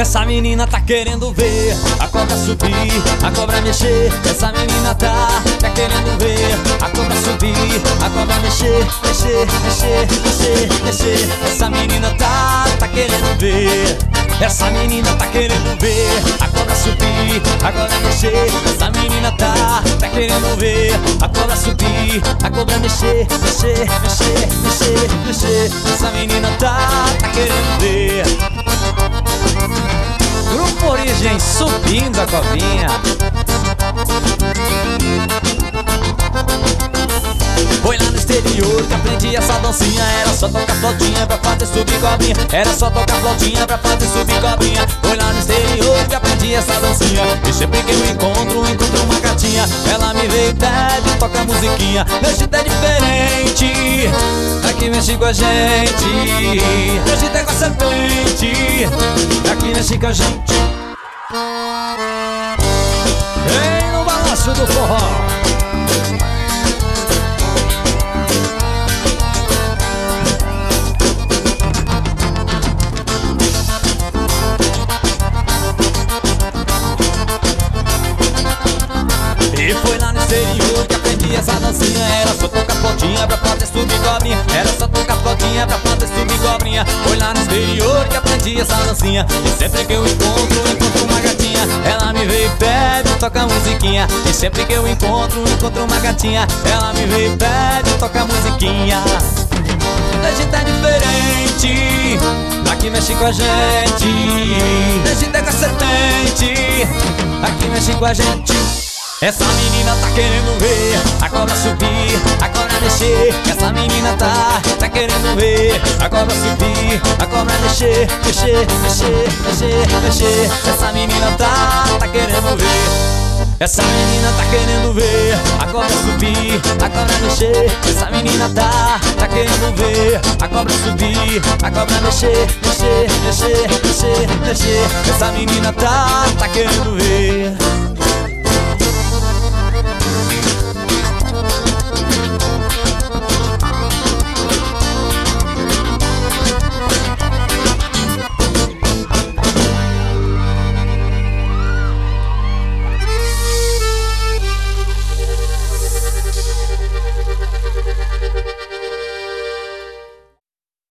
Essa menina tá querendo ver a cobra subir, a cobra mexer. Essa menina tá querendo ver a cobra subir, a cobra mexer, mexer, mexer, mexer, mexer. Essa menina tá querendo ver. Essa menina tá querendo ver a cobra subir, a cobra mexer. Essa menina tá querendo ver a cobra subir, a cobra mexer, mexer, mexer, mexer, mexer. Essa menina tá querendo ver. Grupo Origem subindo a cobrinha. Foi lá no exterior que aprendi essa dancinha. Era só tocar flautinha pra fazer subir cobrinha. Era só tocar flautinha pra fazer subir cobrinha. Foi lá no exterior que aprendi essa dancinha. E sempre que eu encontro uma gatinha, ela me vê e pede, toca musiquinha. Meu jeito é diferente, aqui mexe com a gente. Meu jeito é com a serpente, aqui mexe com a gente. Vem no balanço do forró. E foi lá no exterior que aprendi essa dancinha. Era só tocar flautinha pra fazer subir cobrinha. Era só tocar flautinha pra fazer subir cobrinha. Foi lá no exterior que aprendi essa dancinha. E sempre que eu encontro uma gatinha, ela me vê e pede, toca musiquinha. E sempre que eu encontro uma gatinha, ela me vê e pede, toca musiquinha. A gente é diferente, aqui mexe com a gente. A gente é com a serpente, aqui mexe com a gente. Essa menina tá querendo ver a cobra subir, a cobra mexer. Essa menina tá querendo ver a cobra subir, a cobra mexer, mexer, mexer, mexer, mexer. Essa menina tá querendo ver. Essa menina tá querendo ver a cobra subir, a cobra mexer. Essa menina tá querendo ver a cobra subir, a cobra mexer, mexer, mexer, mexer, mexer. Essa menina tá querendo ver.